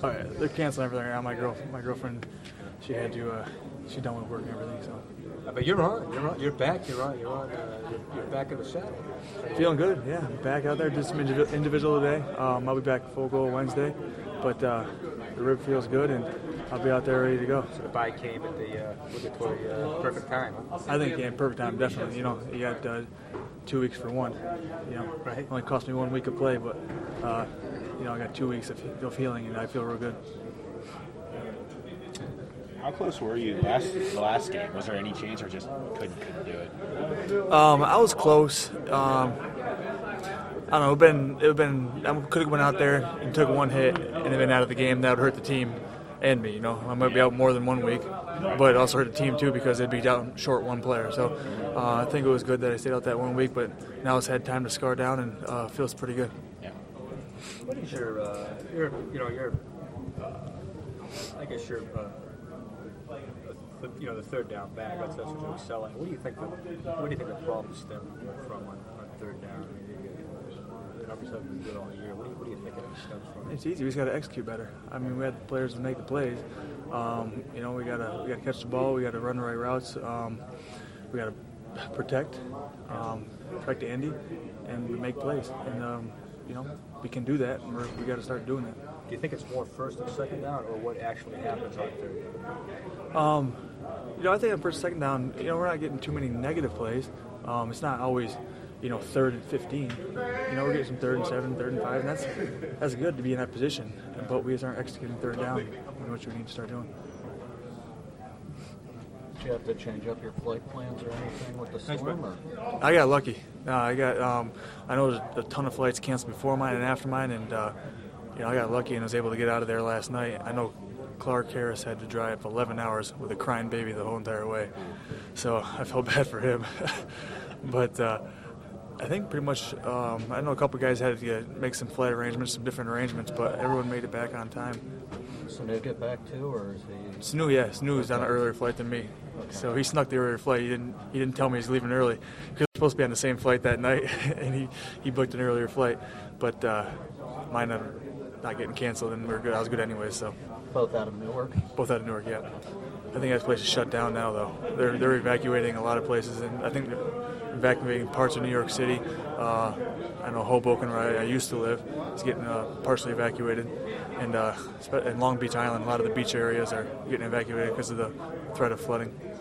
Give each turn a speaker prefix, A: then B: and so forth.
A: Oh, yeah, they're canceling everything right now. My girlfriend, she had to, she's done with work and everything, so.
B: But you're on. You're back. You're back in the saddle.
A: Feeling good, yeah. Back out there, did some individual today. I'll be back full goal Wednesday, but the rib feels good, and I'll be out there ready to go.
B: So the bye came at the perfect time. Huh?
A: I think perfect time, definitely. You know, you got 2 weeks for one. You know,
B: right?
A: It only cost me 1 week of play, but you know, I got 2 weeks of healing, and I feel real good.
C: How close were you the last game? Was there any chance, or just couldn't do it?
A: I was close. I don't know. I could have went out there and took one hit and been out of the game. That would hurt the team and me. You know, I might be out more than 1 week, but it also hurt the team too because they'd be down short one player. So I think it was good that I stayed out that 1 week. But now it's had time to scar down and feels pretty good.
C: Yeah.
B: What is the third down back. That's what you excel at. What do you think the problem stem from on third down? I mean, the numbers haven't been good all year. What do you think it stems from?
A: It's easy. We just got to execute better. I mean, we had the players to make the plays. You know, we got to catch the ball. We got to run the right routes. We got to protect Andy, and we make plays. And you know, we can do that. And we got to start doing it.
B: Do you think it's more first and second down, or what actually happens on third down?
A: You know, I think on first and second down, you know, we're not getting too many negative plays. It's not always, you know, 3rd and 15. You know, we're getting some 3rd and 7, 3rd and 5, and that's good to be in that position. But we just aren't executing third down, which we need to start doing.
D: Did you have to change up your flight plans or anything with the storm? Or?
A: I got lucky. I know there's a ton of flights canceled before mine and after mine, and you know, I got lucky and was able to get out of there last night. I know Clark Harris had to drive 11 hours with a crying baby the whole entire way, so I felt bad for him. But I think pretty much, I know a couple guys had to make some flight arrangements, some different arrangements, but everyone made it back on time.
D: Sanu get back too, or is he?
A: Sanu was on an earlier flight than me, so he snuck the earlier flight. He didn't tell me he's leaving early because we were supposed to be on the same flight that night, and he booked an earlier flight, but mine not getting canceled, and we were good. I was good anyway, so.
D: Both out of Newark?
A: Both out of Newark, yeah. I think that place is shut down now, though. They're evacuating a lot of places, and I think they're evacuating parts of New York City. I know Hoboken, where I used to live, is getting partially evacuated, and Long Beach Island, a lot of the beach areas are getting evacuated because of the threat of flooding.